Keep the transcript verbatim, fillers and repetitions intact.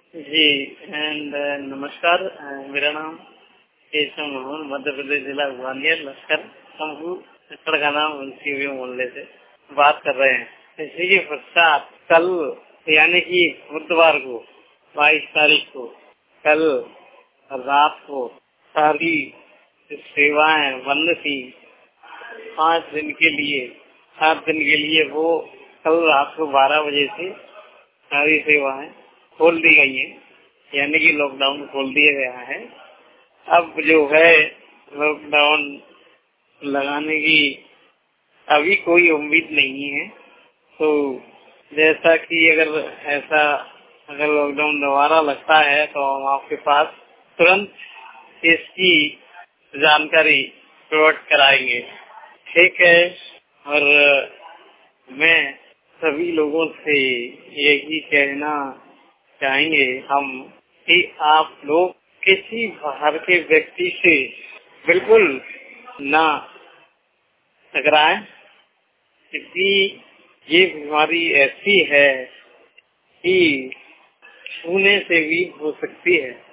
जी and नमस्कार। अ, मेरा नाम केशव मोहन, मध्य प्रदेश जिला ग्वालियर लश्कर शंभू लश्कर का नाम उनसी मोहल्ले से बात कर रहे हैं। इसी के पश्चात कल यानी कि बुधवार को बाईस तारीख को कल रात को सारी सेवाएं बंद थी पाँच दिन के लिए, सात दिन के लिए। वो कल रात को बारह बजे से सारी सेवाएं खोल दी गई है, यानी कि लॉकडाउन खोल दिया गया है। अब जो है लॉकडाउन लगाने की अभी कोई उम्मीद नहीं है। तो जैसा कि अगर ऐसा अगर लॉकडाउन दोबारा लगता है तो हम आपके पास तुरंत इसकी जानकारी प्रोवाइड कराएंगे। ठीक है। और मैं सभी लोगों से यही कहना चाहेंगे हम कि आप लोग किसी बाहर के व्यक्ति से बिल्कुल ना टकराएं, क्योंकि ये बीमारी ऐसी है कि छूने से भी हो सकती है।